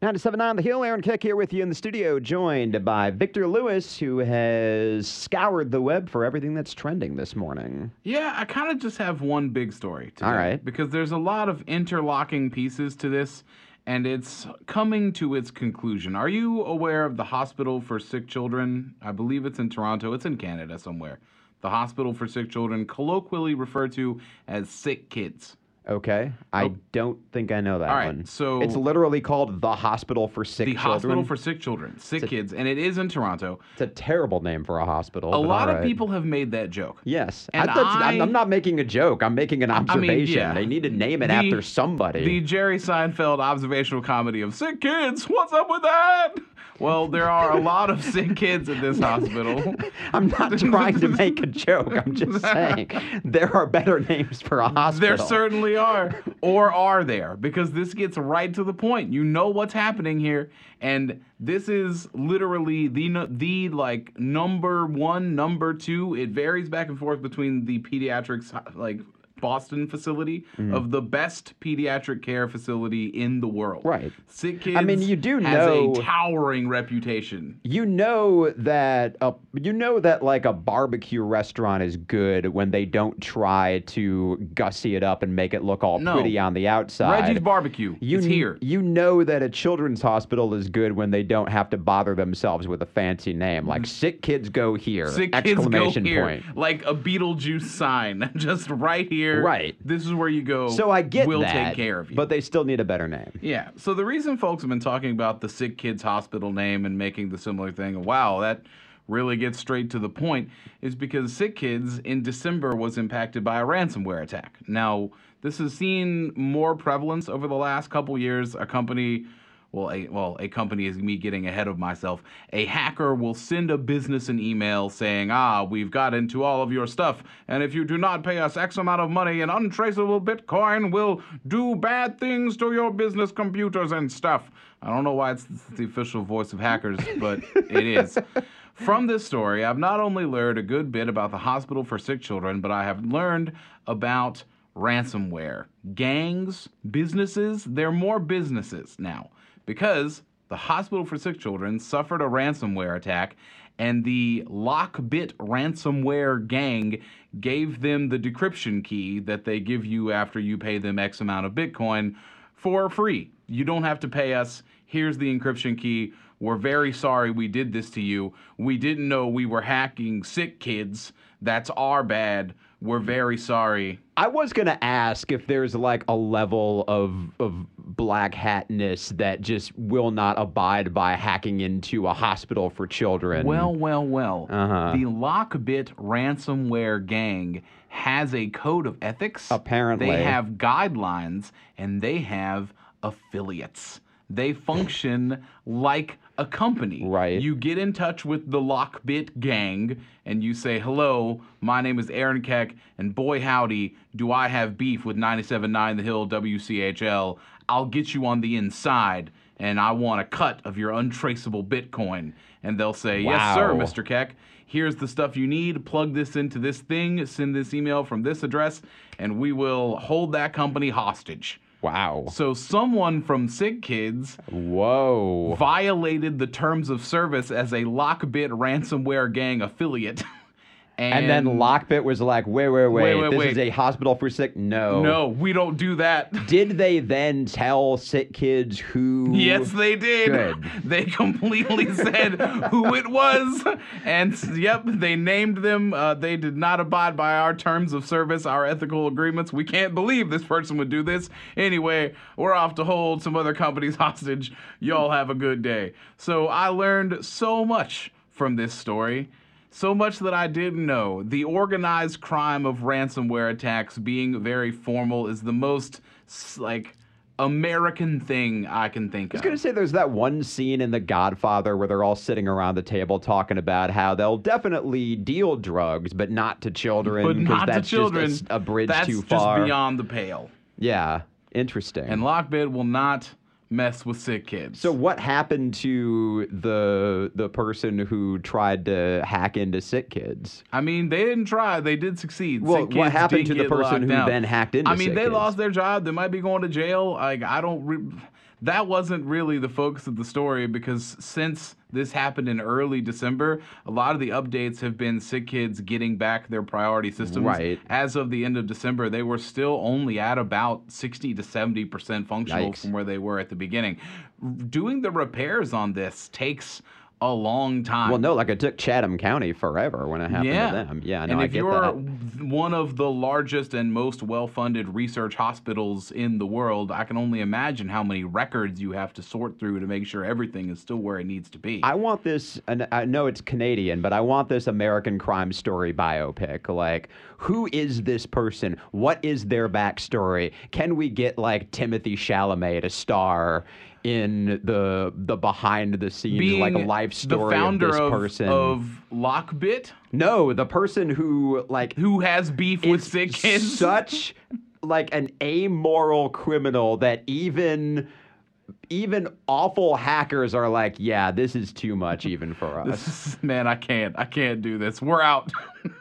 97.9 The Hill, Aaron Keck here with you in the studio, joined by Victor Lewis, who has scoured the web for everything that's trending this morning. Yeah, I kind of just have one big story today. All right. Because there's a lot of interlocking pieces to this, and it's coming to its conclusion. Are you aware of the Hospital for Sick Children? I believe it's in Toronto. It's in Canada somewhere. The Hospital for Sick Children, colloquially referred to as Sick Kids. Okay. I don't think I know that All right, one. so it's literally called the Hospital for Sick Children. The Hospital for Sick Children, Sick Kids, and it is in Toronto. It's a terrible name for a hospital. A lot of people have made that joke. Yes. And I'm not making a joke. I'm making an observation. Yeah. They need to name it after somebody. The Jerry Seinfeld observational comedy of Sick Kids. What's up with that? Well, there are a lot of sick kids at this hospital. I'm not trying to make a joke. I'm just saying there are better names for a hospital. There certainly are. Or are there? Because this gets right to the point. You know what's happening here. And this is literally the like number one, number two. It varies back and forth between the pediatrics like Boston facility of the best pediatric care facility in the world. Right. Sick Kids. I mean, you do has know a towering reputation. You know that like a barbecue restaurant is good when they don't try to gussy it up and make it look all pretty on the outside. Reggie's Barbecue. It's here. You know that a children's hospital is good when they don't have to bother themselves with a fancy name. Like Sick Kids Go Here. Sick exclamation Kids Go point. Here. Like a Beetlejuice sign. Just right here. Right. This is where you go. So I get we'll that. take care of you. But they still need a better name. Yeah. So the reason folks have been talking about the Sick Kids Hospital name and making the similar thing, wow, that really gets straight to the point, is because Sick Kids in December was impacted by a ransomware attack. Now, this has seen more prevalence over the last couple years. A company is me getting ahead of myself. A hacker will send a business an email saying, we've got into all of your stuff, and if you do not pay us X amount of money in untraceable Bitcoin, we'll do bad things to your business computers and stuff. I don't know why it's the official voice of hackers, but it is. From this story, I've not only learned a good bit about the Hospital for Sick Children, but I have learned about ransomware. Gangs, businesses, they're more businesses now. Because the Hospital for Sick Children suffered a ransomware attack, and the Lockbit ransomware gang gave them the decryption key that they give you after you pay them X amount of Bitcoin for free. You don't have to pay us. Here's the encryption key. We're very sorry we did this to you. We didn't know we were hacking sick kids. That's our bad. We're very sorry. I was going to ask if there's like a level of black hatness that just will not abide by hacking into a hospital for children. Well. The Lockbit ransomware gang has a code of ethics. Apparently. They have guidelines, and they have affiliates. They function like a company. Right. You get in touch with the Lockbit gang, and you say, hello, my name is Aaron Keck, and boy howdy, do I have beef with 97.9 The Hill WCHL. I'll get you on the inside, and I want a cut of your untraceable Bitcoin. And they'll say, yes, sir, Mr. Keck. Here's the stuff you need. Plug this into this thing. Send this email from this address, and we will hold that company hostage. Wow. So someone from Sick Kids violated the terms of service as a Lockbit ransomware gang affiliate. And then Lockbit was like, wait. This is a hospital for sick? No, we don't do that. Did they then tell Sick Kids who? Yes, they did. Good. They completely said who it was. And, yep, they named them. They did not abide by our terms of service, our ethical agreements. We can't believe this person would do this. Anyway, we're off to hold some other companies hostage. Y'all have a good day. So I learned so much from this story. So much that I didn't know. The organized crime of ransomware attacks being very formal is the most, like, American thing I can think of. I was going to say there's that one scene in The Godfather where they're all sitting around the table talking about how they'll definitely deal drugs, but not to children. But not that's to children. Just a bridge that's too far. That's just beyond the pale. Yeah, interesting. And Lockbit will not mess with Sick Kids. So what happened to the person who tried to hack into Sick Kids? I mean, they didn't try. They did succeed. Well, Sick Kids what happened to the did get person who locked down. then hacked into I mean, Sick they Kids? lost their job. They might be going to jail. Like, that wasn't really the focus of the story, because since this happened in early December, a lot of the updates have been sick kids getting back their priority systems. Right. As of the end of December, they were still only at about 60 to 70% functional Yikes. from where they were at the beginning. Doing the repairs on this takes a long time. Well, no, like it took Chatham County forever when it happened to them. Yeah, no, and I if get you're that. one of the largest and most well-funded research hospitals in the world, I can only imagine how many records you have to sort through to make sure everything is still where it needs to be. I want this, and I know it's Canadian, but I want this American Crime Story biopic. Like, who is this person? What is their backstory? Can we get like Timothy Chalamet to star in the behind the scenes Being like life story the founder of this person? of Lockbit, No, the person who like who has beef with is sick kids. such like an amoral criminal that even awful hackers are like, yeah, this is too much even for us. Man, I can't do this. We're out.